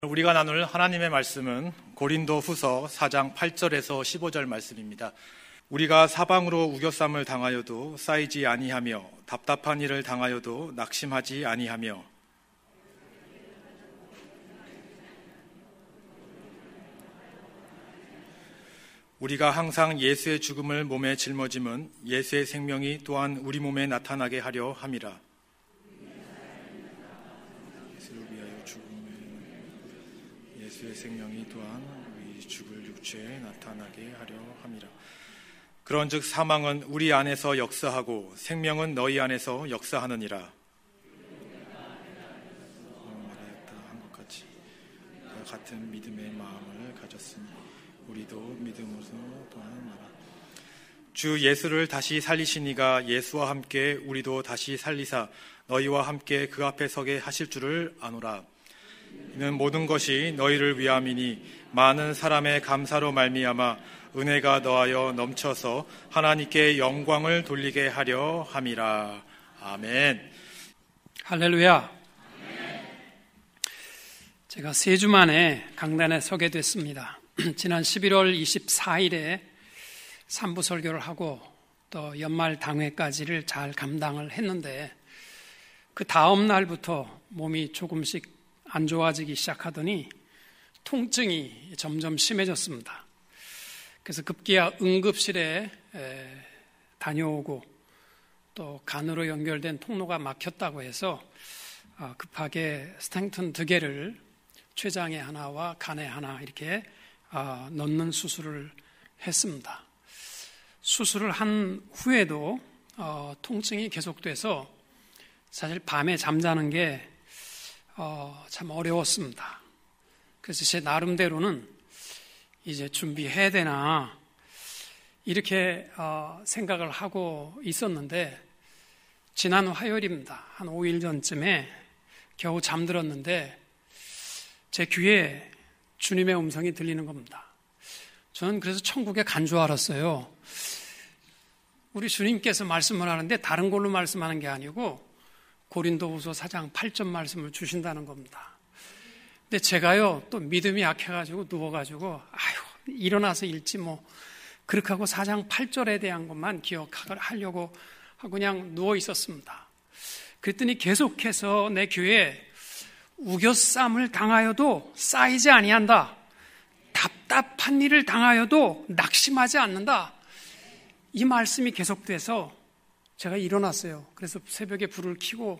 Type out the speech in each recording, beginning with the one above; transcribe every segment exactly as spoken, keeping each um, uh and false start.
우리가 나눌 하나님의 말씀은 고린도후서 사 장 팔 절에서 십오 절 말씀입니다. 우리가 사방으로 우겨쌈을 당하여도 쌓이지 아니하며 답답한 일을 당하여도 낙심하지 아니하며 우리가 항상 예수의 죽음을 몸에 짊어짐은 예수의 생명이 또한 우리 몸에 나타나게 하려 함이라. 예수의 생명이 또한 우리 죽을 육체에 나타나게 하려 함이라. 그런즉 사망은 우리 안에서 역사하고 생명은 너희 안에서 역사하느니라. 말하였다 한 것 같이 같은 믿음의 마음을 가졌으니 우리도 믿음으로 또한 말하. 주 예수를 다시 살리시니가 예수와 함께 우리도 다시 살리사 너희와 함께 그 앞에 서게 하실 줄을 아노라. 이는 모든 것이 너희를 위함이니 많은 사람의 감사로 말미암아 은혜가 너하여 넘쳐서 하나님께 영광을 돌리게 하려 함이라. 아멘. 할렐루야. 제가 세 주 만에 강단에 서게 됐습니다. 지난 십일월 이십사일에 삼부 설교를 하고 또 연말 당회까지를 잘 감당을 했는데 그 다음 날부터 몸이 조금씩 안 좋아지기 시작하더니 통증이 점점 심해졌습니다. 그래서 급기야 응급실에 다녀오고 또 간으로 연결된 통로가 막혔다고 해서 급하게 스탱턴 두 개를 췌장에 하나와 간에 하나 이렇게 넣는 수술을 했습니다. 수술을 한 후에도 통증이 계속돼서 사실 밤에 잠자는 게 어, 참 어려웠습니다. 그래서 제 나름대로는 이제 준비해야 되나 이렇게 어, 생각을 하고 있었는데 지난 화요일입니다. 한 오 일 전쯤에 겨우 잠들었는데 제 귀에 주님의 음성이 들리는 겁니다. 저는 그래서 천국에 간 줄 알았어요. 우리 주님께서 말씀을 하는데 다른 걸로 말씀하는 게 아니고 고린도후서 사 장 팔 절 말씀을 주신다는 겁니다. 근데 제가요 또 믿음이 약해가지고 누워가지고 아유 일어나서 읽지 뭐 그렇게 하고 사 장 팔 절에 대한 것만 기억하려고 하고 그냥 누워 있었습니다. 그랬더니 계속해서 내 귀에 우겨쌈을 당하여도 쌓이지 아니한다. 답답한 일을 당하여도 낙심하지 않는다. 이 말씀이 계속돼서 제가 일어났어요. 그래서 새벽에 불을 켜고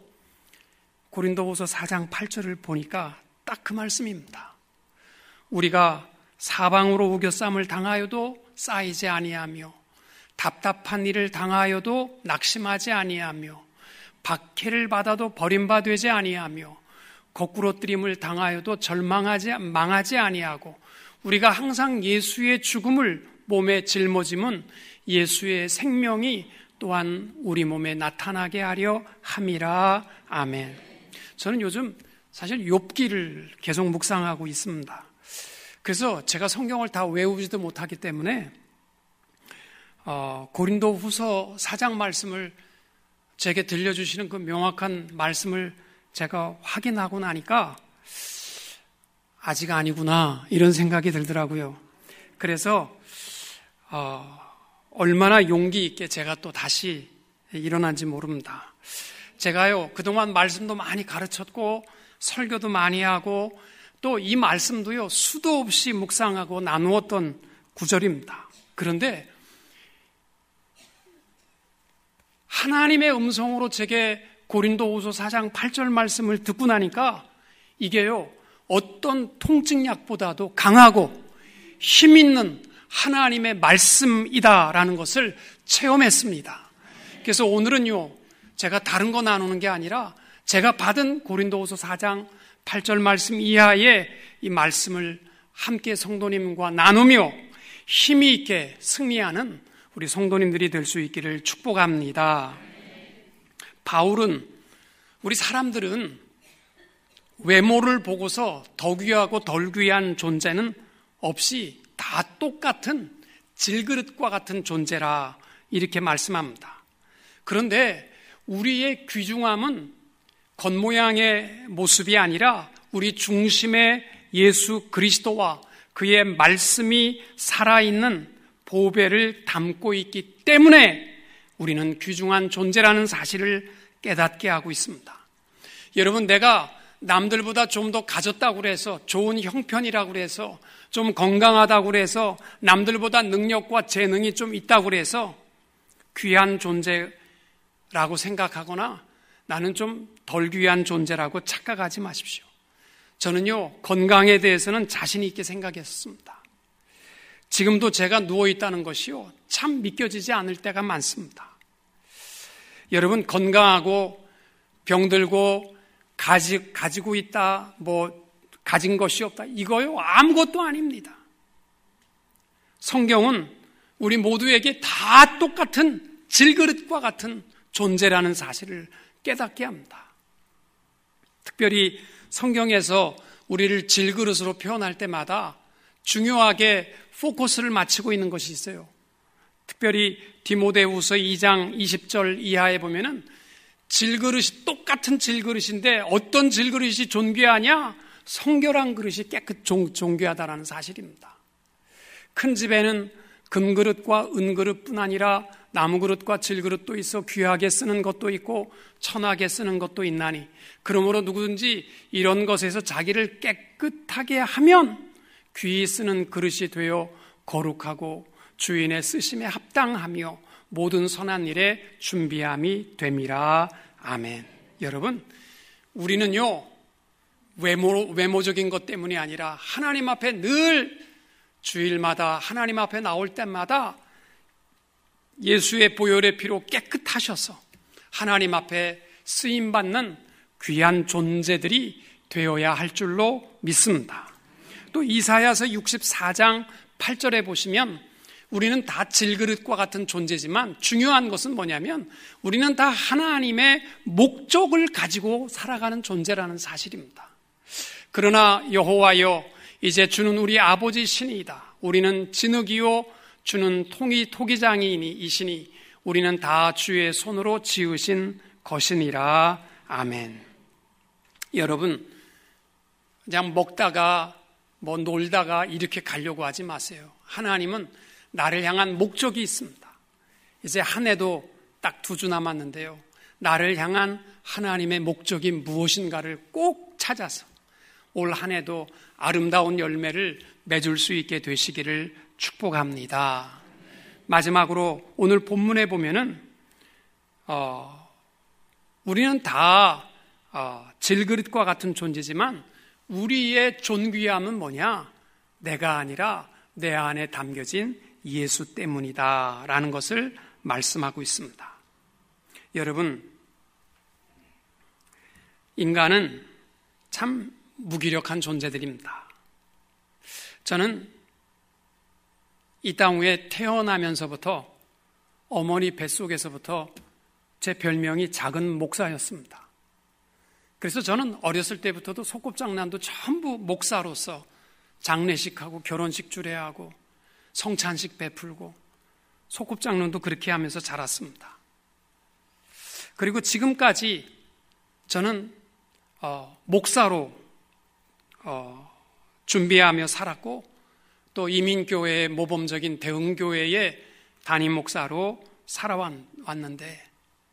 고린도후서 사 장 팔 절을 보니까 딱 그 말씀입니다. 우리가 사방으로 우겨쌈을 당하여도 쌓이지 아니하며 답답한 일을 당하여도 낙심하지 아니하며 박해를 받아도 버림받지 아니하며 거꾸로뜨림을 당하여도 절망하지 망하지 아니하고 우리가 항상 예수의 죽음을 몸에 짊어짐은 예수의 생명이 또한 우리 몸에 나타나게 하려 함이라. 아멘. 저는 요즘 사실 욥기를 계속 묵상하고 있습니다. 그래서 제가 성경을 다 외우지도 못하기 때문에 어, 고린도후서 사 장 말씀을 제게 들려주시는 그 명확한 말씀을 제가 확인하고 나니까 아직 아니구나 이런 생각이 들더라고요. 그래서 어, 얼마나 용기 있게 제가 또 다시 일어난지 모릅니다. 제가요, 그동안 말씀도 많이 가르쳤고, 설교도 많이 하고, 또 이 말씀도요, 수도 없이 묵상하고 나누었던 구절입니다. 그런데, 하나님의 음성으로 제게 고린도후서 사 장 팔 절 말씀을 듣고 나니까, 이게요, 어떤 통증약보다도 강하고 힘 있는 하나님의 말씀이다라는 것을 체험했습니다. 그래서 오늘은요, 제가 다른 거 나누는 게 아니라 제가 받은 고린도후서 사 장 팔 절 말씀 이하의 이 말씀을 함께 성도님과 나누며 힘이 있게 승리하는 우리 성도님들이 될 수 있기를 축복합니다. 바울은 우리 사람들은 외모를 보고서 더 귀하고 덜 귀한 존재는 없이 다 똑같은 질그릇과 같은 존재라 이렇게 말씀합니다. 그런데 우리의 귀중함은 겉모양의 모습이 아니라 우리 중심의 예수 그리스도와 그의 말씀이 살아있는 보배를 담고 있기 때문에 우리는 귀중한 존재라는 사실을 깨닫게 하고 있습니다. 여러분, 내가 남들보다 좀 더 가졌다고 그래서, 좋은 형편이라고 그래서, 좀 건강하다고 그래서, 남들보다 능력과 재능이 좀 있다고 그래서 귀한 존재라고 생각하거나 나는 좀 덜 귀한 존재라고 착각하지 마십시오. 저는요, 건강에 대해서는 자신 있게 생각했습니다. 지금도 제가 누워있다는 것이요, 참 믿겨지지 않을 때가 많습니다. 여러분, 건강하고 병들고 가지, 가지고 있다, 뭐 가진 것이 없다, 이거요 아무것도 아닙니다. 성경은 우리 모두에게 다 똑같은 질그릇과 같은 존재라는 사실을 깨닫게 합니다. 특별히 성경에서 우리를 질그릇으로 표현할 때마다 중요하게 포커스를 맞추고 있는 것이 있어요. 특별히 디모데후서 이 장 이십 절 이하에 보면은 질그릇이 똑같은 질그릇인데 어떤 질그릇이 존귀하냐? 성결한 그릇이 깨끗 존귀하다라는 사실입니다. 큰 집에는 금그릇과 은그릇뿐 아니라 나무그릇과 질그릇도 있어 귀하게 쓰는 것도 있고 천하게 쓰는 것도 있나니, 그러므로 누구든지 이런 것에서 자기를 깨끗하게 하면 귀히 쓰는 그릇이 되어 거룩하고 주인의 쓰심에 합당하며 모든 선한 일에 준비함이 됨이라. 아멘. 여러분, 우리는요 외모, 외모적인 것 때문이 아니라 하나님 앞에 늘 주일마다 하나님 앞에 나올 때마다 예수의 보혈의 피로 깨끗하셔서 하나님 앞에 쓰임받는 귀한 존재들이 되어야 할 줄로 믿습니다. 또 이사야서 육십사 장 팔 절에 보시면 우리는 다 질그릇과 같은 존재지만 중요한 것은 뭐냐면 우리는 다 하나님의 목적을 가지고 살아가는 존재라는 사실입니다. 그러나 여호와여, 이제 주는 우리 아버지 신이다. 우리는 진흙이요 주는 통이 토기장이니 이시니 우리는 다 주의 손으로 지으신 것이니라. 아멘. 여러분, 그냥 먹다가 뭐 놀다가 이렇게 가려고 하지 마세요. 하나님은 나를 향한 목적이 있습니다. 이제 한 해도 딱 두 주 남았는데요, 나를 향한 하나님의 목적이 무엇인가를 꼭 찾아서 올 한 해도 아름다운 열매를 맺을 수 있게 되시기를 축복합니다. 마지막으로 오늘 본문에 보면은 어, 우리는 다 어, 질그릇과 같은 존재지만 우리의 존귀함은 뭐냐? 내가 아니라 내 안에 담겨진 예수 때문이다 라는 것을 말씀하고 있습니다. 여러분, 인간은 참 무기력한 존재들입니다. 저는 이 땅 위에 태어나면서부터 어머니 뱃속에서부터 제 별명이 작은 목사였습니다. 그래서 저는 어렸을 때부터도 소꿉장난도 전부 목사로서 장례식하고 결혼식 주례하고 성찬식 베풀고 소꿉장난도 그렇게 하면서 자랐습니다. 그리고 지금까지 저는 어, 목사로 어, 준비하며 살았고 또 이민교회의 모범적인 대흥교회의 담임 목사로 살아왔는데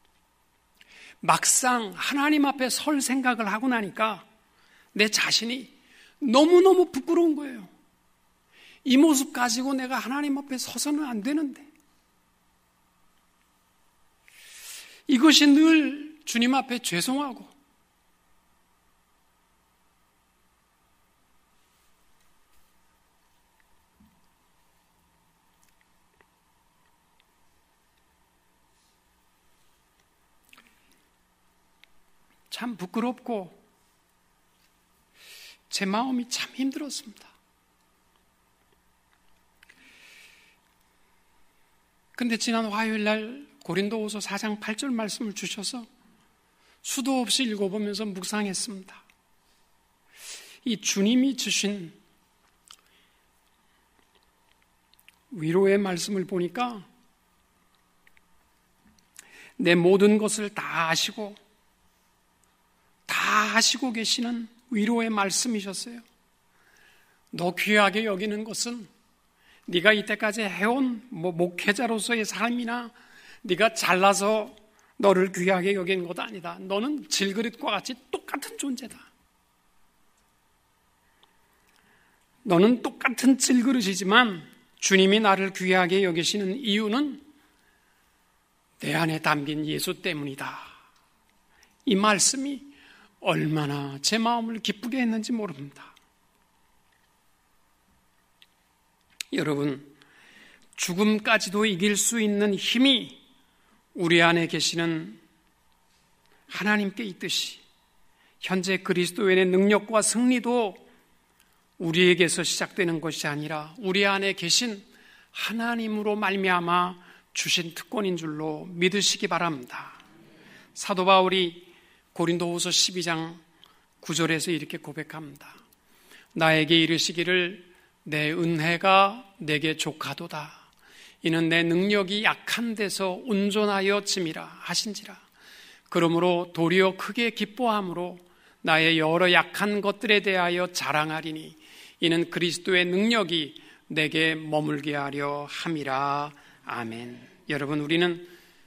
막상 하나님 앞에 설 생각을 하고 나니까 내 자신이 너무너무 부끄러운 거예요. 이 모습 가지고 내가 하나님 앞에 서서는 안 되는데, 이것이 늘 주님 앞에 죄송하고 참 부끄럽고 제 마음이 참 힘들었습니다. 그런데 지난 화요일 날 고린도후서 사 장 팔 절 말씀을 주셔서 수도 없이 읽어보면서 묵상했습니다. 이 주님이 주신 위로의 말씀을 보니까 내 모든 것을 다 아시고 다 하시고 계시는 위로의 말씀이셨어요. 너 귀하게 여기는 것은 네가 이때까지 해온 뭐 목회자로서의 삶이나 네가 잘나서 너를 귀하게 여기는 것 아니다. 너는 질그릇과 같이 똑같은 존재다. 너는 똑같은 질그릇이지만 주님이 나를 귀하게 여기시는 이유는 내 안에 담긴 예수 때문이다. 이 말씀이 얼마나 제 마음을 기쁘게 했는지 모릅니다. 여러분, 죽음까지도 이길 수 있는 힘이 우리 안에 계시는 하나님께 있듯이 현재 그리스도인의 능력과 승리도 우리에게서 시작되는 것이 아니라 우리 안에 계신 하나님으로 말미암아 주신 특권인 줄로 믿으시기 바랍니다. 사도 바울이 고린도후서 십이 장 구 절에서 이렇게 고백합니다. 나에게 이르시기를 내 은혜가 내게 족하도다. 이는 내 능력이 약한 데서 온전하여 짐이라 하신지라. 그러므로 도리어 크게 기뻐함으로 나의 여러 약한 것들에 대하여 자랑하리니 이는 그리스도의 능력이 내게 머물게 하려 함이라. 아멘. 여러분, 우리는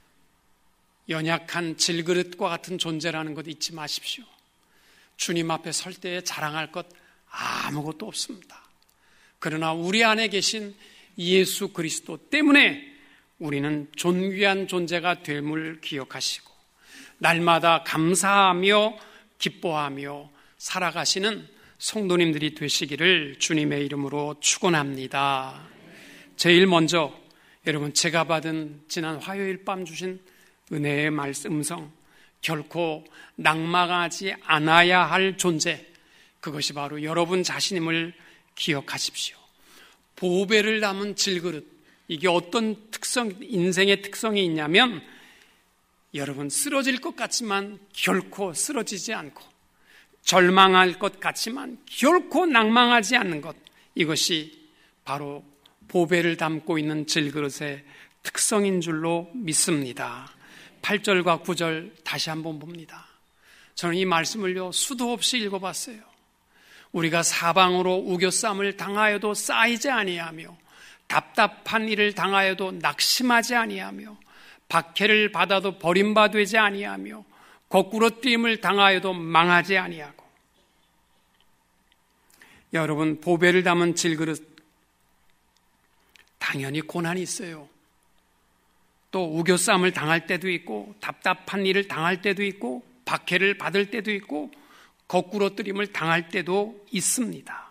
연약한 질그릇과 같은 존재라는 것 잊지 마십시오. 주님 앞에 설 때에 자랑할 것 아무것도 없습니다. 그러나 우리 안에 계신 예수 그리스도 때문에 우리는 존귀한 존재가 됨을 기억하시고 날마다 감사하며 기뻐하며 살아가시는 성도님들이 되시기를 주님의 이름으로 축원합니다. 제일 먼저 여러분, 제가 받은 지난 화요일 밤 주신 은혜의 말씀 음성, 결코 낙망하지 않아야 할 존재, 그것이 바로 여러분 자신임을 기억하십시오. 보배를 담은 질그릇, 이게 어떤 특성, 인생의 특성이 있냐면 여러분, 쓰러질 것 같지만 결코 쓰러지지 않고 절망할 것 같지만 결코 낭망하지 않는 것, 이것이 바로 보배를 담고 있는 질그릇의 특성인 줄로 믿습니다. 팔 절과 구 절 다시 한번 봅니다. 저는 이 말씀을요 수도 없이 읽어봤어요. 우리가 사방으로 우겨쌈을 당하여도 쌓이지 아니하며 답답한 일을 당하여도 낙심하지 아니하며 박해를 받아도 버림받지 아니하며 거꾸로 뛰임을 당하여도 망하지 아니하고. 여러분, 보배를 담은 질그릇, 당연히 고난이 있어요. 또 우겨쌈을 당할 때도 있고 답답한 일을 당할 때도 있고 박해를 받을 때도 있고 거꾸로 뜨림을 당할 때도 있습니다.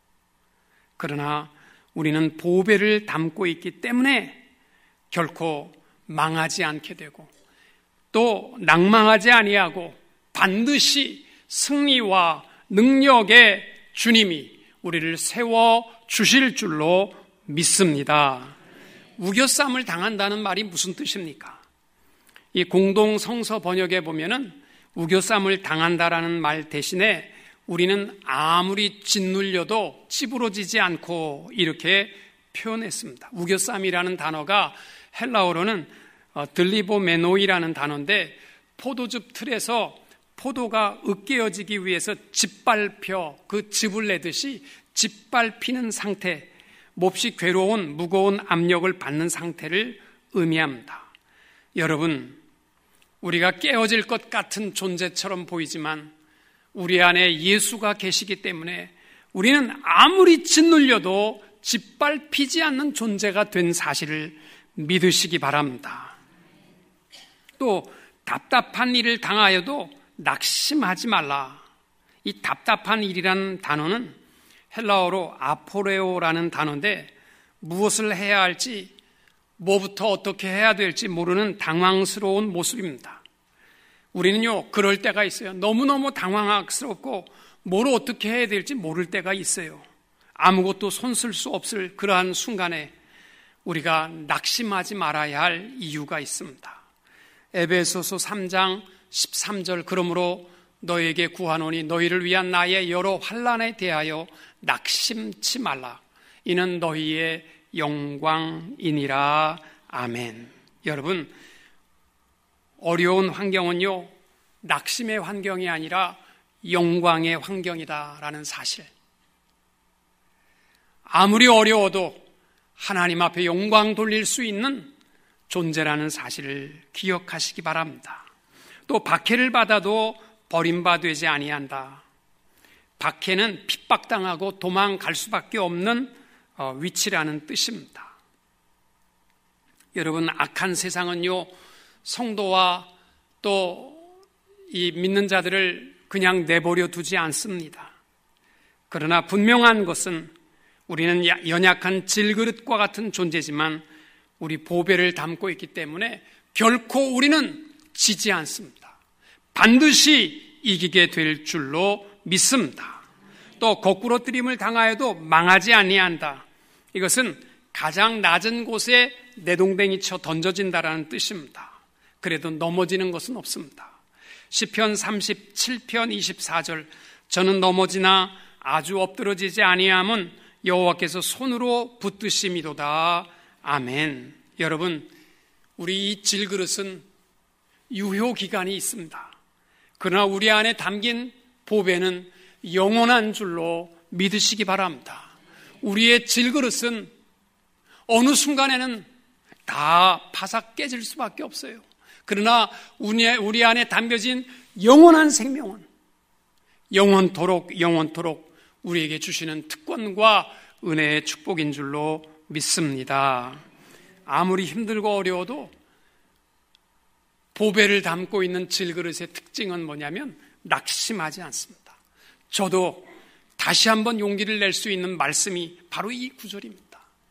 그러나 우리는 보배를 담고 있기 때문에 결코 망하지 않게 되고 또 낭망하지 아니하고 반드시 승리와 능력의 주님이 우리를 세워 주실 줄로 믿습니다. 우겨쌈을 당한다는 말이 무슨 뜻입니까? 이 공동 성서 번역에 보면은 우겨쌈을 당한다라는 말 대신에 우리는 아무리 짓눌려도 찌부러지지 않고 이렇게 표현했습니다. 우겨쌈이라는 단어가 헬라어로는 들리보메노이라는 단어인데 포도즙 틀에서 포도가 으깨어지기 위해서 짓밟혀 그 즙을 내듯이 짓밟히는 상태, 몹시 괴로운 무거운 압력을 받는 상태를 의미합니다. 여러분, 우리가 깨어질 것 같은 존재처럼 보이지만 우리 안에 예수가 계시기 때문에 우리는 아무리 짓눌려도 짓밟히지 않는 존재가 된 사실을 믿으시기 바랍니다. 또 답답한 일을 당하여도 낙심하지 말라. 이 답답한 일이라는 단어는 헬라어로 아포레오라는 단어인데 무엇을 해야 할지, 뭐부터 어떻게 해야 될지 모르는 당황스러운 모습입니다. 우리는요, 그럴 때가 있어요. 너무너무 당황스럽고 뭘 어떻게 해야 될지 모를 때가 있어요. 아무것도 손쓸 수 없을 그러한 순간에 우리가 낙심하지 말아야 할 이유가 있습니다. 에베소서 삼 장 십삼 절, 그러므로 너에게 구하노니 너희를 위한 나의 여러 환난에 대하여 낙심치 말라. 이는 너희의 영광이니라. 아멘. 여러분, 어려운 환경은요, 낙심의 환경이 아니라 영광의 환경이다라는 사실. 아무리 어려워도 하나님 앞에 영광 돌릴 수 있는 존재라는 사실을 기억하시기 바랍니다. 또 박해를 받아도 버림받지 아니한다. 박해는 핍박당하고 도망갈 수밖에 없는 위치라는 뜻입니다. 여러분, 악한 세상은요, 성도와 또 이 믿는 자들을 그냥 내버려 두지 않습니다. 그러나 분명한 것은 우리는 연약한 질그릇과 같은 존재지만 우리 보배를 담고 있기 때문에 결코 우리는 지지 않습니다. 반드시 이기게 될 줄로 믿습니다. 또 거꾸로 뜨림을 당하여도 망하지 아니한다. 이것은 가장 낮은 곳에 내동댕이 쳐 던져진다라는 뜻입니다. 그래도 넘어지는 것은 없습니다. 시편 삼십칠 편 이십사 절, 저는 넘어지나 아주 엎드러지지 아니함은 여호와께서 손으로 붙드심이도다. 아멘. 여러분, 우리 이 질그릇은 유효기간이 있습니다. 그러나 우리 안에 담긴 보배는 영원한 줄로 믿으시기 바랍니다. 우리의 질그릇은 어느 순간에는 다 파삭 깨질 수밖에 없어요. 그러나 우리 안에 담겨진 영원한 생명은 영원토록 영원토록 우리에게 주시는 특권과 은혜의 축복인 줄로 믿습니다. 아무리 힘들고 어려워도 보배를 담고 있는 질그릇의 특징은 뭐냐면 낙심하지 않습니다. 저도 다시 한번 용기를 낼 수 있는 말씀이 바로 이 구절입니다.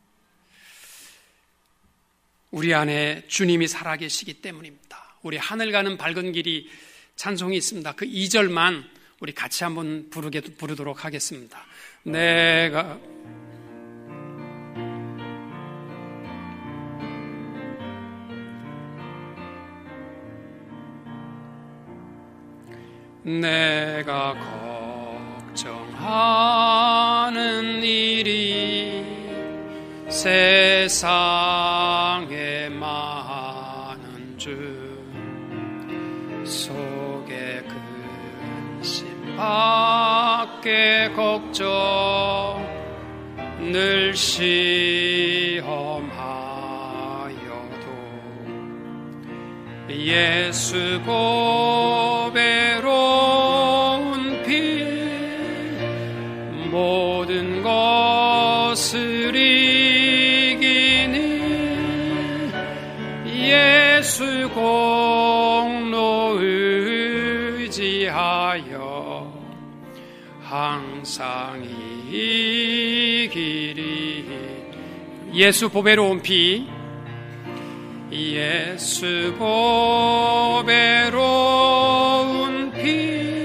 우리 안에 주님이 살아계시기 때문입니다. 우리 하늘 가는 밝은 길이 찬송이 있습니다. 그 이 절만 우리 같이 한번 부르게, 부르도록 하겠습니다. 내가 내가 걱정하는 일이 세상에 많은 줄 속에 근심밖에 걱정 늘 시험하여도 예수 보배로운 피 모든 것을 예수 공로 의지하여 항상 이기리. 예수 보배로운 피 예수 보배로운 피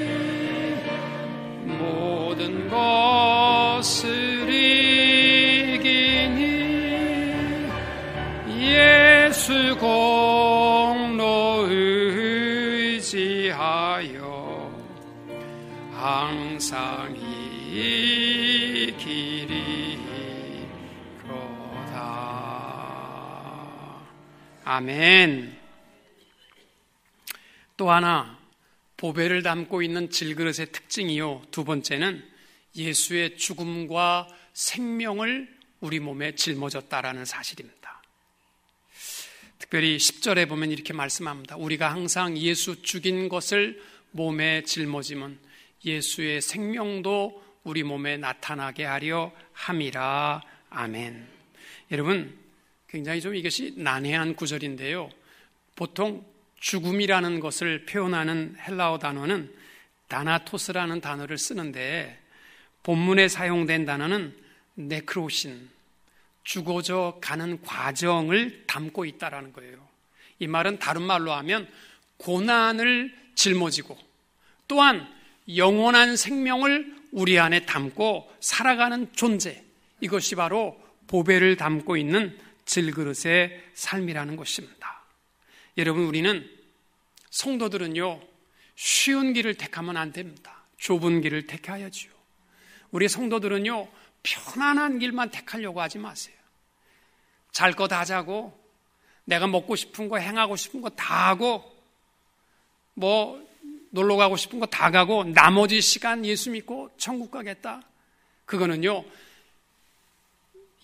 모든 것을 이기니 예수 공로 의지하여 항상 이기리로다. 아멘. 또 하나 보배를 담고 있는 질그릇의 특징이요, 두 번째는 예수의 죽음과 생명을 우리 몸에 짊어졌다라는 사실입니다. 특별히 십 절에 보면 이렇게 말씀합니다. 우리가 항상 예수 죽인 것을 몸에 짊어지면 예수의 생명도 우리 몸에 나타나게 하려 함이라. 아멘. 여러분, 굉장히 좀 이것이 난해한 구절인데요. 보통 죽음이라는 것을 표현하는 헬라어 단어는 다나토스라는 단어를 쓰는데 본문에 사용된 단어는 네크로신, 죽어져 가는 과정을 담고 있다라는 거예요. 이 말은 다른 말로 하면 고난을 짊어지고 또한 영원한 생명을 우리 안에 담고 살아가는 존재, 이것이 바로 보배를 담고 있는 질그릇의 삶이라는 것입니다. 여러분, 우리는 성도들은요, 쉬운 길을 택하면 안 됩니다. 좁은 길을 택해야지요. 우리 성도들은요, 편안한 길만 택하려고 하지 마세요. 잘 거 다 자고 내가 먹고 싶은 거, 행하고 싶은 거 다 하고 뭐 놀러 가고 싶은 거 다 가고 나머지 시간 예수 믿고 천국 가겠다. 그거는요,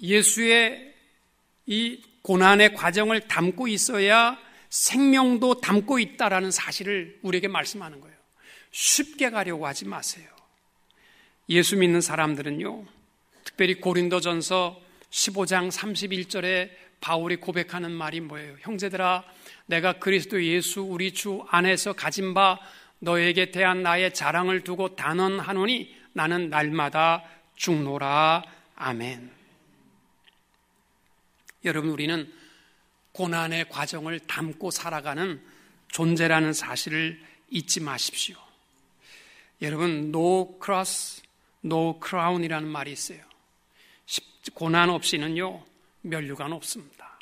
예수의 이 고난의 과정을 담고 있어야 생명도 담고 있다라는 사실을 우리에게 말씀하는 거예요. 쉽게 가려고 하지 마세요. 예수 믿는 사람들은요, 특별히 고린도전서 십오 장 삼십일 절에 바울이 고백하는 말이 뭐예요? 형제들아, 내가 그리스도 예수 우리 주 안에서 가진 바 너에게 대한 나의 자랑을 두고 단언하노니 나는 날마다 죽노라. 아멘. 여러분, 우리는 고난의 과정을 담고 살아가는 존재라는 사실을 잊지 마십시오. 여러분, no cross, no crown이라는 말이 있어요. 고난 없이는요, 면류관 없습니다.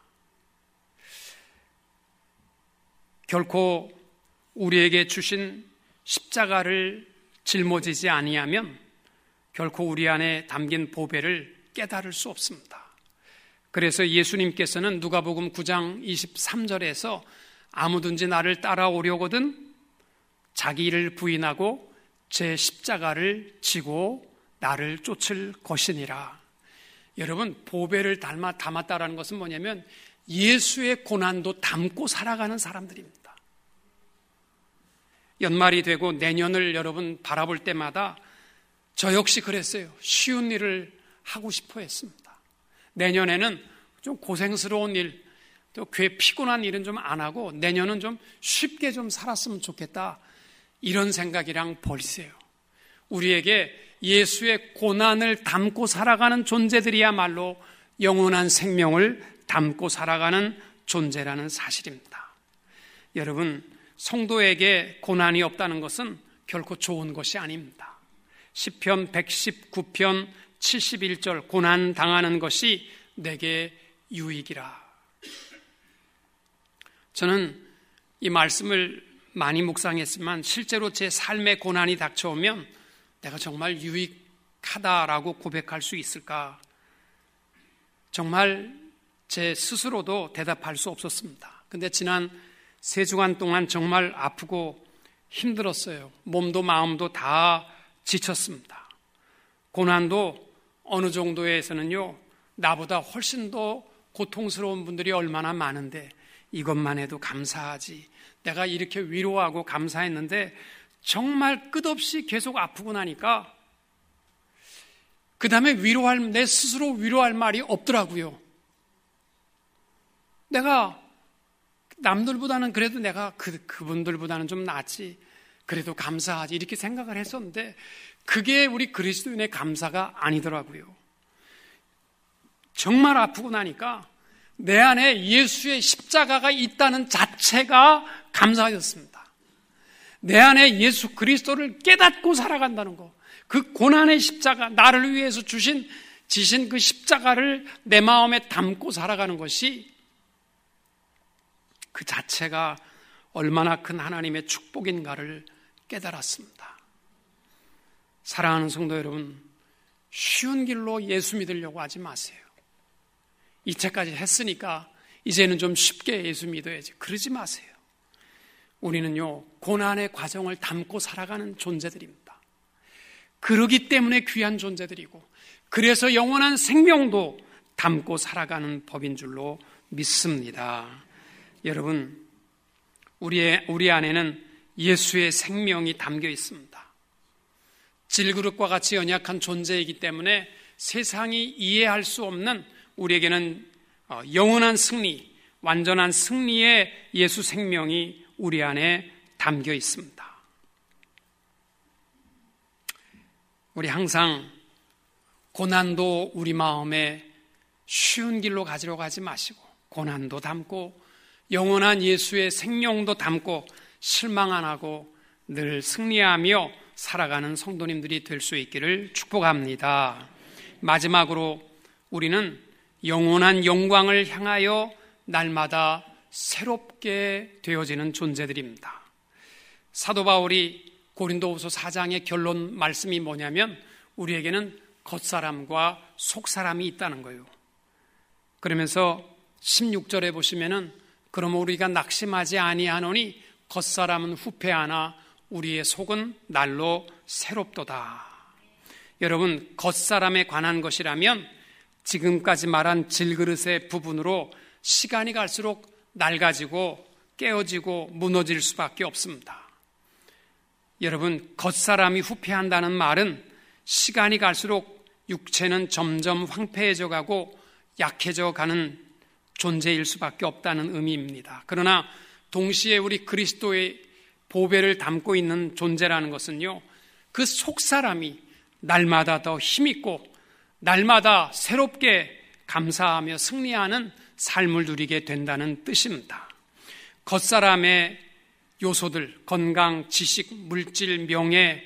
결코 우리에게 주신 십자가를 짊어지지 아니하면 결코 우리 안에 담긴 보배를 깨달을 수 없습니다. 그래서 예수님께서는 누가복음 구 장 이십삼 절에서 아무든지 나를 따라오려거든 자기 일을 부인하고 제 십자가를 지고 나를 쫓을 것이니라. 여러분, 보배를 담아, 담았다라는 것은 뭐냐면 예수의 고난도 담고 살아가는 사람들입니다. 연말이 되고 내년을 여러분 바라볼 때마다 저 역시 그랬어요. 쉬운 일을 하고 싶어 했습니다. 내년에는 좀 고생스러운 일, 또 괴 피곤한 일은 좀 안 하고 내년은 좀 쉽게 좀 살았으면 좋겠다. 이런 생각이랑 버리세요. 우리에게 예수의 고난을 담고 살아가는 존재들이야말로 영원한 생명을 담고 살아가는 존재라는 사실입니다. 여러분, 성도에게 고난이 없다는 것은 결코 좋은 것이 아닙니다. 시편 백십구 편 칠십일 절 고난 당하는 것이 내게 유익이라. 저는 이 말씀을 많이 묵상했지만 실제로 제 삶에 고난이 닥쳐오면 내가 정말 유익하다라고 고백할 수 있을까? 정말 제 스스로도 대답할 수 없었습니다. 근데 지난 세 주간 동안 정말 아프고 힘들었어요. 몸도 마음도 다 지쳤습니다. 고난도 어느 정도에서는요, 나보다 훨씬 더 고통스러운 분들이 얼마나 많은데 이것만 해도 감사하지. 내가 이렇게 위로하고 감사했는데 정말 끝없이 계속 아프고 나니까 그 다음에 위로할, 내 스스로 위로할 말이 없더라고요. 내가 남들보다는 그래도 내가 그, 그분들보다는 좀 낫지. 그래도 감사하지. 이렇게 생각을 했었는데 그게 우리 그리스도인의 감사가 아니더라고요. 정말 아프고 나니까 내 안에 예수의 십자가가 있다는 자체가 감사였습니다. 내 안에 예수 그리스도를 깨닫고 살아간다는 거. 그 고난의 십자가, 나를 위해서 주신, 지신 그 십자가를 내 마음에 담고 살아가는 것이 그 자체가 얼마나 큰 하나님의 축복인가를 깨달았습니다. 사랑하는 성도 여러분, 쉬운 길로 예수 믿으려고 하지 마세요. 이제까지 했으니까 이제는 좀 쉽게 예수 믿어야지. 그러지 마세요. 우리는요, 고난의 과정을 담고 살아가는 존재들입니다. 그러기 때문에 귀한 존재들이고, 그래서 영원한 생명도 담고 살아가는 법인 줄로 믿습니다. 여러분, 우리의, 우리 안에는 예수의 생명이 담겨 있습니다. 질그릇과 같이 연약한 존재이기 때문에 세상이 이해할 수 없는 우리에게는 영원한 승리, 완전한 승리의 예수 생명이 우리 안에 담겨 있습니다. 우리 항상 고난도 우리 마음에 쉬운 길로 가지려고 하지 마시고 고난도 담고 영원한 예수의 생명도 담고 실망 안 하고 늘 승리하며 살아가는 성도님들이 될 수 있기를 축복합니다. 마지막으로 우리는 영원한 영광을 향하여 날마다 새롭게 되어지는 존재들입니다. 사도 바울이 고린도후서 사 장의 결론 말씀이 뭐냐면 우리에게는 겉사람과 속사람이 있다는 거예요. 그러면서 십육 절에 보시면은 그럼 우리가 낙심하지 아니하노니 겉사람은 후패하나 우리의 속은 날로 새롭도다. 여러분, 겉사람에 관한 것이라면 지금까지 말한 질그릇의 부분으로 시간이 갈수록 낡아지고 깨어지고 무너질 수밖에 없습니다. 여러분, 겉사람이 후패한다는 말은 시간이 갈수록 육체는 점점 황폐해져 가고 약해져 가는 존재일 수밖에 없다는 의미입니다. 그러나 동시에 우리 그리스도의 보배를 담고 있는 존재라는 것은요, 그 속사람이 날마다 더 힘있고 날마다 새롭게 감사하며 승리하는 삶을 누리게 된다는 뜻입니다. 겉사람의 요소들, 건강, 지식, 물질, 명예,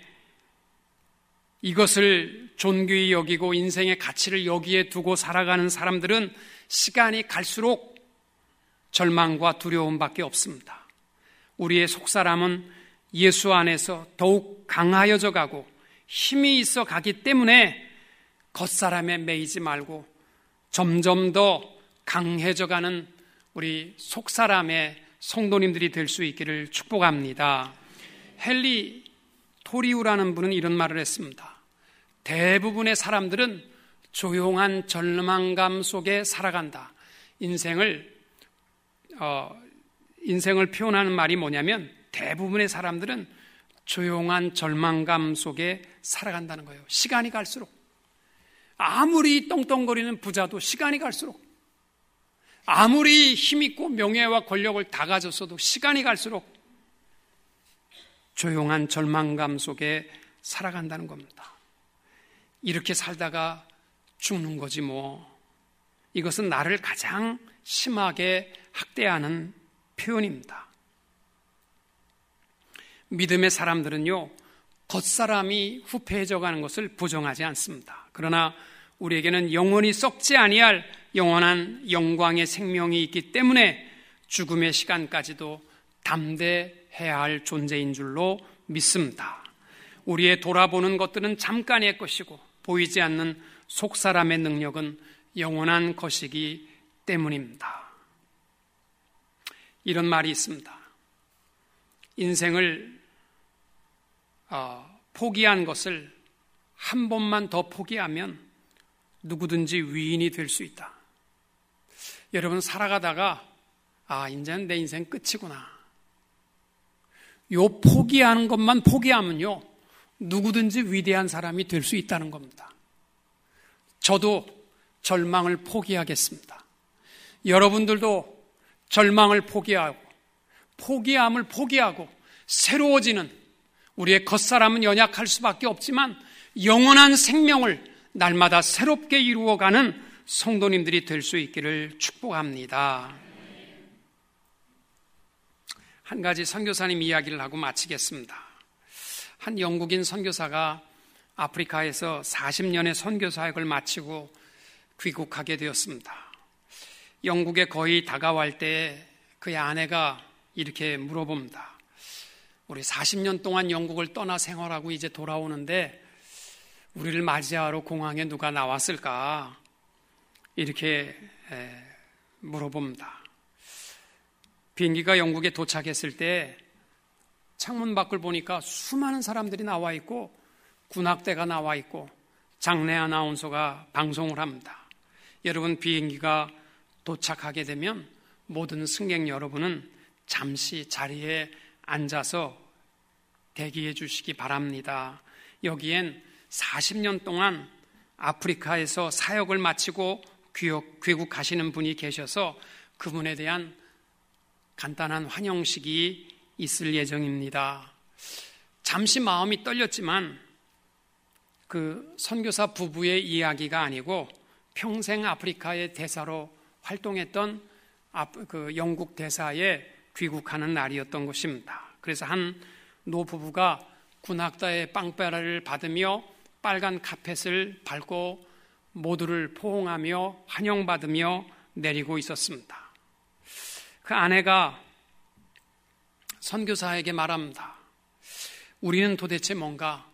이것을 존귀히 여기고 인생의 가치를 여기에 두고 살아가는 사람들은 시간이 갈수록 절망과 두려움밖에 없습니다. 우리의 속사람은 예수 안에서 더욱 강하여져 가고 힘이 있어 가기 때문에 겉사람에 매이지 말고 점점 더 강해져 가는 우리 속사람의 성도님들이 될 수 있기를 축복합니다. 헨리 토리우라는 분은 이런 말을 했습니다. 대부분의 사람들은 조용한 절망감 속에 살아간다. 인생을 어, 인생을 표현하는 말이 뭐냐면 대부분의 사람들은 조용한 절망감 속에 살아간다는 거예요. 시간이 갈수록 아무리 떵떵거리는 부자도 시간이 갈수록, 아무리 힘있고 명예와 권력을 다 가졌어도 시간이 갈수록 조용한 절망감 속에 살아간다는 겁니다. 이렇게 살다가 죽는 거지 뭐. 이것은 나를 가장 심하게 학대하는 표현입니다. 믿음의 사람들은요, 겉사람이 후패해져 가는 것을 부정하지 않습니다. 그러나 우리에게는 영원히 썩지 아니할 영원한 영광의 생명이 있기 때문에 죽음의 시간까지도 담대해야 할 존재인 줄로 믿습니다. 우리의 돌아보는 것들은 잠깐의 것이고 보이지 않는 속사람의 능력은 영원한 것이기 때문입니다. 이런 말이 있습니다. 인생을 어, 포기한 것을 한 번만 더 포기하면 누구든지 위인이 될 수 있다. 여러분, 살아가다가 아, 이제는 내 인생 끝이구나. 요 포기하는 것만 포기하면요, 누구든지 위대한 사람이 될 수 있다는 겁니다. 저도 절망을 포기하겠습니다. 여러분들도 절망을 포기하고 포기함을 포기하고 새로워지는, 우리의 겉사람은 연약할 수밖에 없지만 영원한 생명을 날마다 새롭게 이루어가는 성도님들이 될 수 있기를 축복합니다. 한 가지 선교사님 이야기를 하고 마치겠습니다. 한 영국인 선교사가 아프리카에서 사십 년의 선교 사역을 마치고 귀국하게 되었습니다. 영국에 거의 다가갈 때 그의 아내가 이렇게 물어봅니다. 우리 사십 년 동안 영국을 떠나 생활하고 이제 돌아오는데 우리를 맞이하러 공항에 누가 나왔을까? 이렇게 물어봅니다. 비행기가 영국에 도착했을 때 창문 밖을 보니까 수많은 사람들이 나와 있고 군악대가 나와 있고 장례 아나운서가 방송을 합니다. 여러분, 비행기가 도착하게 되면 모든 승객 여러분은 잠시 자리에 앉아서 대기해 주시기 바랍니다. 여기엔 사십 년 동안 아프리카에서 사역을 마치고 귀국하시는 분이 계셔서 그분에 대한 간단한 환영식이 있을 예정입니다. 잠시 마음이 떨렸지만 그 선교사 부부의 이야기가 아니고 평생 아프리카의 대사로 활동했던 그 영국 대사에 귀국하는 날이었던 것입니다. 그래서 한 노부부가 군악대의 빵빠라를 받으며 빨간 카펫을 밟고 모두를 포옹하며 환영받으며 내리고 있었습니다. 그 아내가 선교사에게 말합니다. 우리는 도대체 뭔가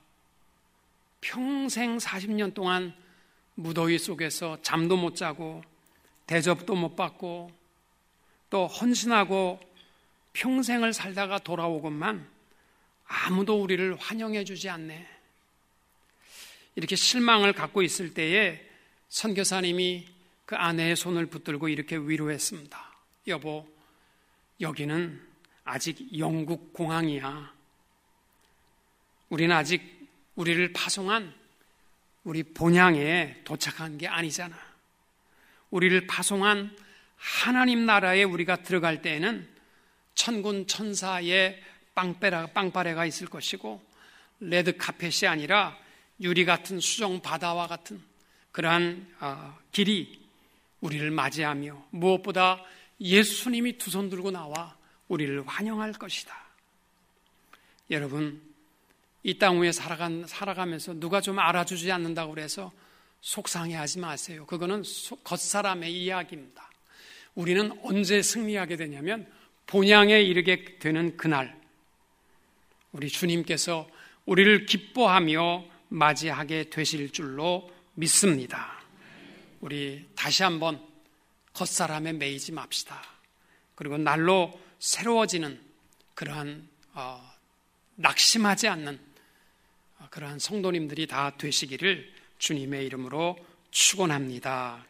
평생 사십 년 동안 무더위 속에서 잠도 못 자고 대접도 못 받고 또 헌신하고 평생을 살다가 돌아오건만 아무도 우리를 환영해 주지 않네. 이렇게 실망을 갖고 있을 때에 선교사님이 그 아내의 손을 붙들고 이렇게 위로했습니다. 여보, 여기는 아직 영국 공항이야. 우리는 아직 우리를 파송한 우리 본향에 도착한 게 아니잖아. 우리를 파송한 하나님 나라에 우리가 들어갈 때에는 천군 천사의 빵빠레, 빵빠레가 있을 것이고 레드 카펫이 아니라 유리 같은 수정 바다와 같은 그러한 어, 길이 우리를 맞이하며 무엇보다 예수님이 두 손 들고 나와 우리를 환영할 것이다. 여러분, 이 땅 위에 살아간, 살아가면서 누가 좀 알아주지 않는다고 그래서 속상해하지 마세요. 그거는 겉사람의 이야기입니다. 우리는 언제 승리하게 되냐면 본향에 이르게 되는 그날 우리 주님께서 우리를 기뻐하며 맞이하게 되실 줄로 믿습니다. 우리 다시 한번 겉사람에 매이지 맙시다. 그리고 날로 새로워지는 그러한 어, 낙심하지 않는 그러한 성도님들이 다 되시기를 주님의 이름으로 축원합니다.